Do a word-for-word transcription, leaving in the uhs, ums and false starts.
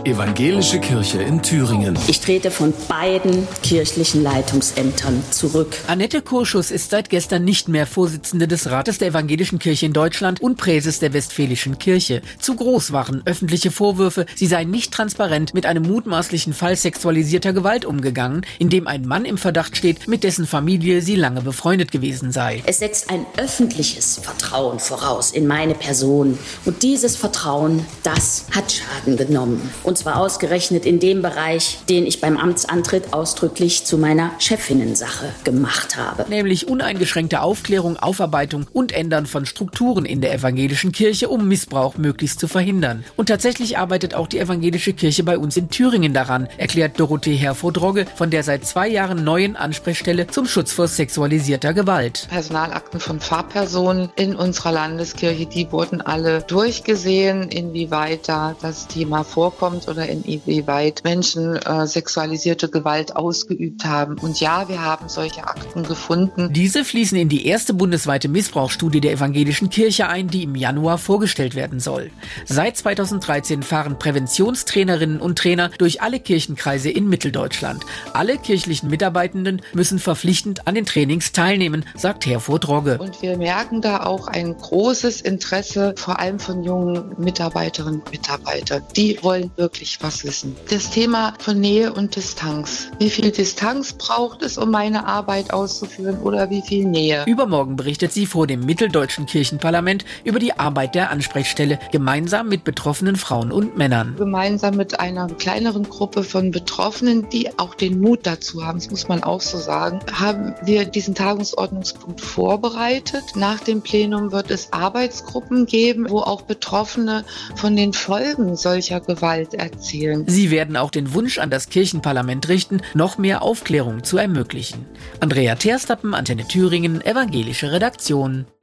Evangelische Kirche in Thüringen. Ich trete von beiden kirchlichen Leitungsämtern zurück. Annette Kurschus ist seit gestern nicht mehr Vorsitzende des Rates der Evangelischen Kirche in Deutschland und Präses der Westfälischen Kirche. Zu groß waren öffentliche Vorwürfe, sie sei nicht transparent mit einem mutmaßlichen Fall sexualisierter Gewalt umgegangen, in dem ein Mann im Verdacht steht, mit dessen Familie sie lange befreundet gewesen sei. Es setzt ein öffentliches Vertrauen voraus in meine Person. Und dieses Vertrauen, das hat Schaden genommen. Und zwar ausgerechnet in dem Bereich, den ich beim Amtsantritt ausdrücklich zu meiner Chefinnensache gemacht habe. Nämlich uneingeschränkte Aufklärung, Aufarbeitung und Ändern von Strukturen in der evangelischen Kirche, um Missbrauch möglichst zu verhindern. Und tatsächlich arbeitet auch die evangelische Kirche bei uns in Thüringen daran, erklärt Dorothee Herfurth-Rogge von der seit zwei Jahren neuen Ansprechstelle zum Schutz vor sexualisierter Gewalt. Personalakten von Pfarrpersonen in unserer Landeskirche, die wurden alle durchgesehen, inwieweit da das Thema vorkommt oder inwieweit Menschen äh, sexualisierte Gewalt ausgeübt haben. Und ja, wir haben solche Akten gefunden. Diese fließen in die erste bundesweite Missbrauchsstudie der evangelischen Kirche ein, die im Januar vorgestellt werden soll. Seit zweitausenddreizehn fahren Präventionstrainerinnen und Trainer durch alle Kirchenkreise in Mitteldeutschland. Alle kirchlichen Mitarbeitenden müssen verpflichtend an den Trainings teilnehmen, sagt Herfurth-Rogge. Und wir merken da auch ein großes Interesse, vor allem von jungen Mitarbeiterinnen und Mitarbeitern. Die wollen wirklich was wissen. Das Thema von Nähe und Distanz. Wie viel Distanz braucht es, um meine Arbeit auszuführen, oder wie viel Nähe? Übermorgen berichtet sie vor dem Mitteldeutschen Kirchenparlament über die Arbeit der Ansprechstelle, gemeinsam mit betroffenen Frauen und Männern. Gemeinsam mit einer kleineren Gruppe von Betroffenen, die auch den Mut dazu haben, das muss man auch so sagen, haben wir diesen Tagungsordnungspunkt vorbereitet. Nach dem Plenum wird es Arbeitsgruppen geben, wo auch Betroffene von den Folgen solcher Gewalt erzählen. Sie werden auch den Wunsch an das Kirchenparlament richten, noch mehr Aufklärung zu ermöglichen. Andrea Terstappen, Antenne Thüringen, evangelische Redaktion.